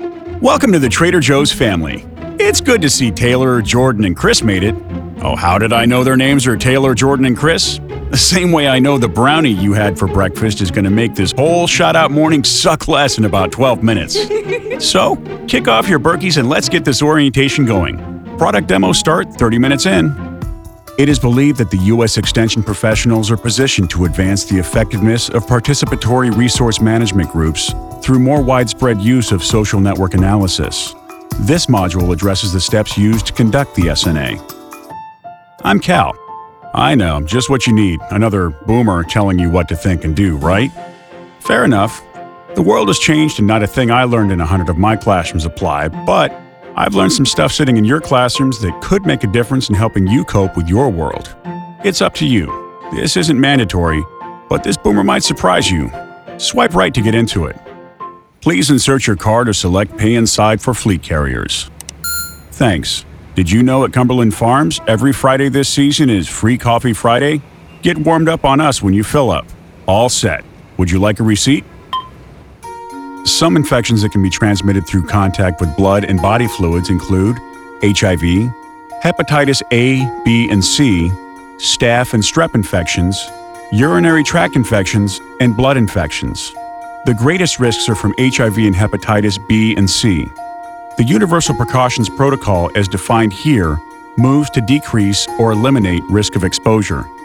Welcome to the Trader Joe's family. It's good to see Taylor, Jordan, and Chris made it. Oh, how did I know their names are Taylor, Jordan, and Chris? The same way I know the brownie you had for breakfast is going to make this whole shout-out morning suck less in about 12 minutes. So, kick off your Berkeys and let's get this orientation going. Product demos start 30 minutes in. It is believed that the U.S. Extension professionals are positioned to advance the effectiveness of participatory resource management groups through more widespread use of social network analysis. This module addresses the steps used to conduct the SNA. I'm Cal. I know, just what you need, another boomer telling you what to think and do, right? Fair enough. The world has changed and not a thing I learned in 100 of my classrooms apply, but I've learned some stuff sitting in your classrooms that could make a difference in helping you cope with your world. It's up to you. This isn't mandatory, but this boomer might surprise you. Swipe right to get into it. Please insert your card or select Pay Inside for fleet carriers. Thanks. Did you know at Cumberland Farms, every Friday this season is Free Coffee Friday? Get warmed up on us when you fill up. All set. Would you like a receipt? Some infections that can be transmitted through contact with blood and body fluids include HIV, hepatitis A, B, and C, staph and strep infections, urinary tract infections, and blood infections. The greatest risks are from HIV and hepatitis B and C. The Universal Precautions Protocol, as defined here, moves to decrease or eliminate risk of exposure.